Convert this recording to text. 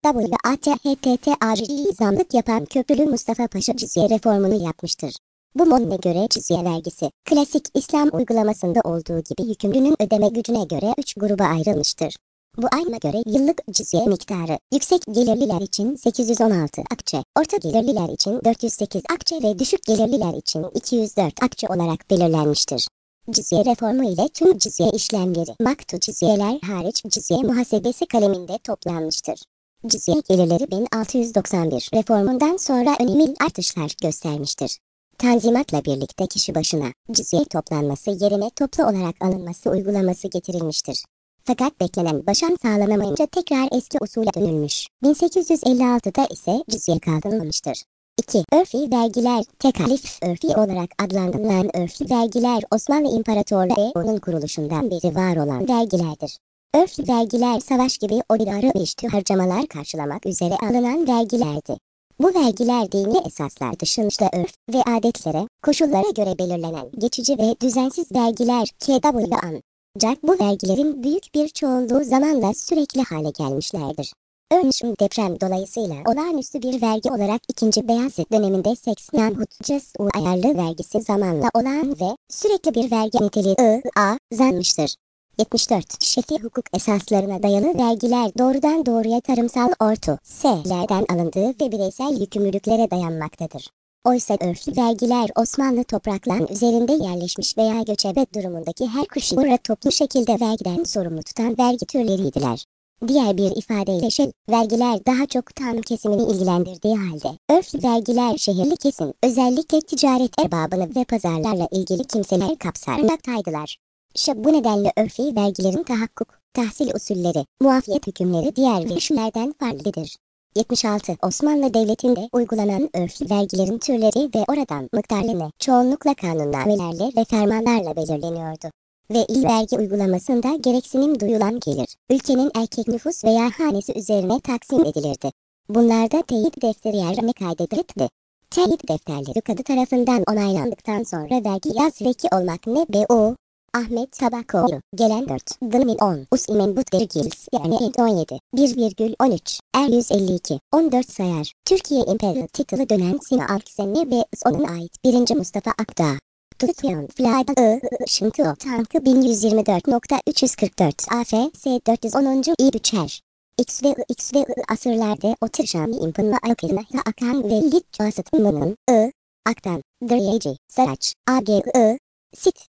WATHTTARI zamlık yapan Köprülü Mustafa Paşa cizye reformunu yapmıştır. Bu modele göre cizye vergisi, klasik İslam uygulamasında olduğu gibi yükümlünün ödeme gücüne göre 3 gruba ayrılmıştır. Bu ayrıma göre yıllık cizye miktarı, yüksek gelirliler için 816 akçe, orta gelirliler için 408 akçe ve düşük gelirliler için 204 akçe olarak belirlenmiştir. Cizye reformu ile tüm cizye işlemleri, maktu cizyeler hariç cizye muhasebesi kaleminde toplanmıştır. Cizye gelirleri 1691 reformundan sonra önemli artışlar göstermiştir. Tanzimatla birlikte kişi başına cizye toplanması yerine toplu olarak alınması uygulaması getirilmiştir. Fakat beklenen başarı sağlanamayınca tekrar eski usule dönülmüş. 1856'da ise cizye kaldırılmıştır. 2. Örfi vergiler, tekalif örfi olarak adlandırılan örfi vergiler Osmanlı İmparatorluğu ve onun kuruluşundan beri var olan vergilerdir. Örfi vergiler savaş gibi idari ve işçi harcamalar karşılamak üzere alınan vergilerdi. Bu vergiler dini esaslar dışında örf ve adetlere, koşullara göre belirlenen geçici ve düzensiz vergiler KWAN. Ancak bu vergilerin büyük bir çoğunluğu zamanla sürekli hale gelmişlerdir. Örneğin deprem dolayısıyla olağanüstü bir vergi olarak 2. Beyazıt döneminde 80 Hutces'u ayarlı vergisi zamanla olağan ve sürekli bir vergi niteliği zanmıştır. 74. Şer'i hukuk esaslarına dayalı vergiler doğrudan doğruya tarımsal S'lerden alındığı ve bireysel yükümlülüklere dayanmaktadır. Oysa örflü vergiler Osmanlı topraklarının üzerinde yerleşmiş veya göçebe durumundaki her kuşu toplu şekilde vergiden sorumlu tutan vergi türleriydiler. Diğer bir ifadeyle vergiler daha çok tam kesimini ilgilendirdiği halde, örflü vergiler şehirli kesim, özellikle ticaret erbabını ve pazarlarla ilgili kimseler kapsarmaktaydılar. Bu nedenle örfi vergilerin tahakkuk, tahsil usulleri, muafiyet hükümleri diğer vergilerden farklıdır. 76. Osmanlı Devleti'nde uygulanan örflü vergilerin türleri ve oradan miktarları çoğunlukla kanunnamelerle ve fermanlarla belirleniyordu. Ve il vergi uygulamasında gereksinim duyulan gelir, ülkenin erkek nüfus veya hanesi üzerine taksim edilirdi. Bunlarda teyit defteri yerine kaydedilirdi. Teyit defterleri kadı tarafından onaylandıktan sonra vergi yaz veki olmak ne B.O. Ahmet Tabakoğlu, gelen 4, Gılmin 10, Usmen Butgergils, yani 17, 1,13, 152, 14 sayar, Türkiye İmparator titulu dönen Sina Alksene ve ona ait 1. Mustafa Akdağ. Tutyon, Flada, Şıntı, Tankı 1124.344, AFS 410. İ Büçer. X ve asırlarda oturuşan impınma akına akan ve lit vasıtmanın, aktan, Driyeci, Saraç, AGI, Sit.